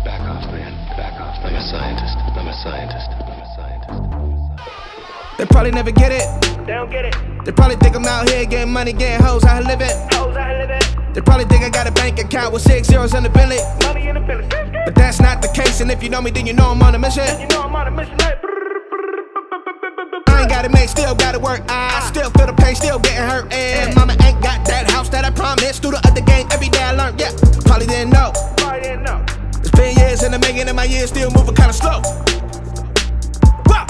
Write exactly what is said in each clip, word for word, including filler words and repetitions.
Back off, man. Back off. I'm a scientist. I'm a scientist. I'm a scientist. They probably never get it. They don't get it. They probably think I'm out here getting money, getting hoes, how I live it. Hoes out here living. They probably think I got a bank account with six zeros in the billy. Money in the billy. But that's not the case, and if you know me, then you know I'm on a mission. You know I'm on a mission like. I ain't got it made, still gotta work. I still feel the pain, still getting hurt. And mama ain't got that house that I promised. Through the other game, every day I learned, yeah. Probably didn't know. Probably didn't know. It's been years in the making, and my years still moving kinda slow. Whoa.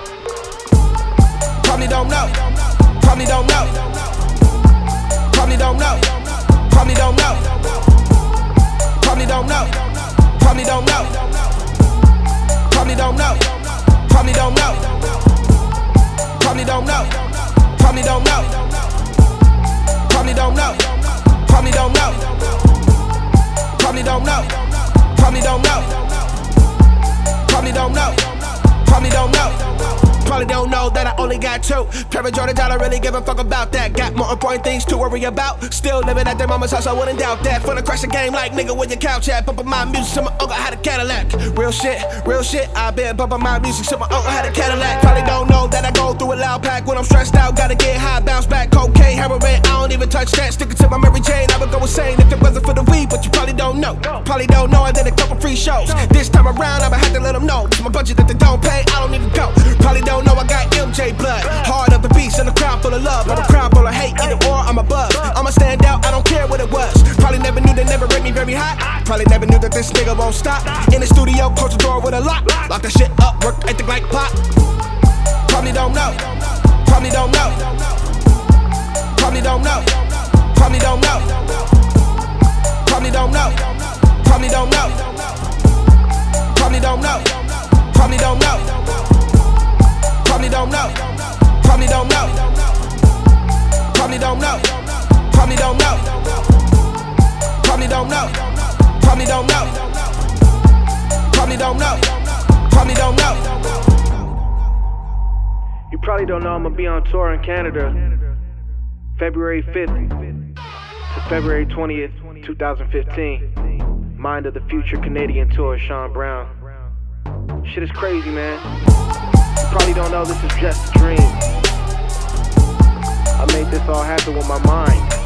Probably don't know. Probably don't know. Probably don't know. Probably don't know. Probably don't know. Probably don't know. Probably don't know. Probably don't know. Probably don't know. Probably don't know. Probably don't know. Probably don't know. Probably don't know. Probably don't know. Probably don't know. Probably don't know. Probably don't know that I only got two. Trevor Jordan, I don't really give a fuck about that. Got more important things to worry about. Still living at their mama's house, I wouldn't doubt that. Finna crash the game like nigga with your couch at. Bumping my music so my uncle had a Cadillac. Real shit, real shit. I been bumping my music so my uncle had a Cadillac. Probably don't know that I go through a loud pack when I'm stressed out. Gotta get high, bounce back. Cocaine, heroin, I don't even touch that. Sticking to my Mary Jane, I would go insane if it wasn't for the weed. But you probably don't know. Probably don't know I did a couple free shows. This time around, I'ma have to let them know. It's my budget that they don't pay, I don't even go. Probably don't know I got M J blood. Hard up the beast and a crowd full of love. But a crowd full of hate, either or I'm above. I'ma stand out, I don't care what it was. Probably never knew they never rate me very high. Probably never knew that this nigga won't stop. In the studio, close the door with a lock. Lock that shit up, work anything like pop. Probably don't know. Probably don't know. Probably don't know. Probably don't know. Probably don't know. Probably don't know. Probably don't know. Probably don't know. Probably don't know. Probably don't know. Probably don't know. Probably don't know. Probably don't know. Probably don't know. Probably don't know. Probably don't know. You probably don't know I'm gonna be on tour in Canada February fifth to February twentieth, twenty fifteen. Mind of the Future Canadian Tour, Sean Brown. Shit is crazy, man. You probably don't know this is just a dream. I made this all happen with my mind.